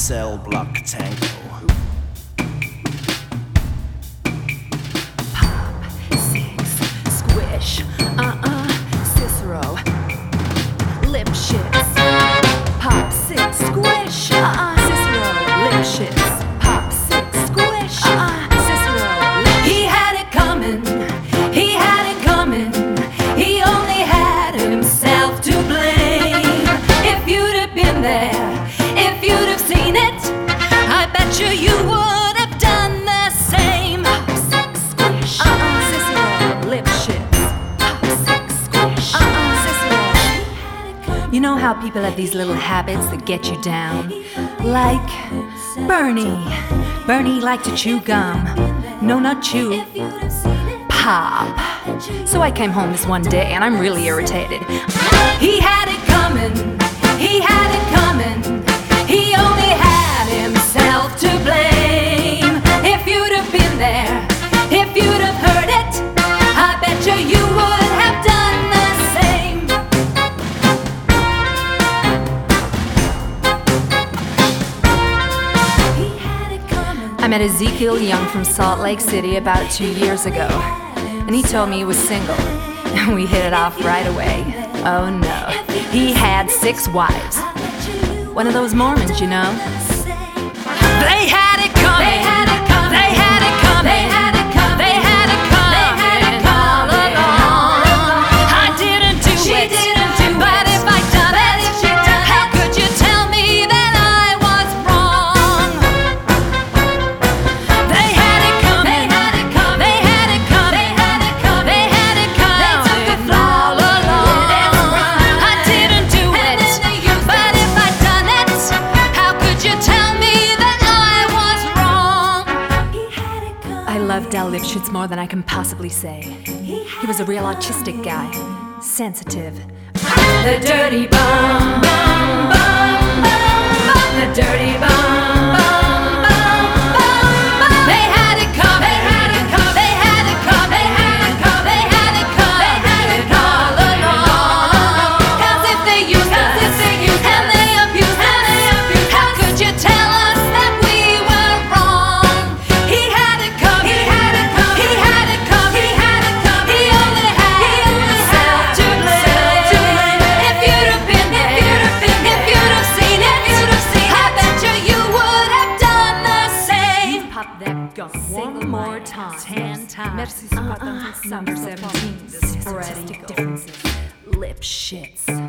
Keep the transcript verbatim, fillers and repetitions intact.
cell block tango. Pop, six, squish, uh-uh, Cicero, lip shits. Pop, six, squish, uh-uh, Cicero, lip shits. Pop, six, squish, uh-uh, Cicero, lip. He had it coming, he had it coming. He only had himself to blame. If you'd have been there, if you'd have seen it, I bet you you would have done the same. Pop, six, squish, uh-uh, Cicero, lip shits. Pop, six, squish, uh-uh, Cicero. You know how people have these little habits that get you down? Like Bernie. Bernie liked to chew gum. No, not chew. Pop. So I came home this one day and I'm really irritated. He had it coming, he had it coming. He only had himself to blame. If you'd have been there, if you'd have heard it, I bet you you would have done the same. He had it coming. I met Ezekiel Young from Salt Lake City about two years ago. And he told me he was single, and we hit it off right away. Oh no, he had six wives. One of those Mormons, you know. They had it coming. They had it coming. They had it coming. They had it coming. They had it coming. They had it coming all along. I didn't do She it. didn't do but it. if I done But it, if she done how it. could you tell me that I was wrong? They had it coming. They had it coming. They had it coming. They had it coming. They had it They took the coming floor. all along. That's right. I didn't do And it. then they used But if I done it, how could you tell me that I was wrong? I love Del Lipschitz more than I can possibly say. He was a real autistic guy, sensitive. The dirty bum, bum, bum, bum, bum. The dirty bum, bum, bum, bum, bum. They had it coming. They had it coming. They had it coming. They had it coming. They had it coming. They had it all along. 'Cause if they used us, if they used and they abused us, they abused how could you tell us that we were wrong? He had it coming. He had it coming. He had it coming. He had it coming. He only had himself to blame. If you'd have been there, if you'd have been there, if you'd have seen it, if you'd have seen it, I bet you you would have done the same. Pop that gunk one more time. Ten times. Merci, uh-uh. Number seventeen. The sporadic differences. Lip shits.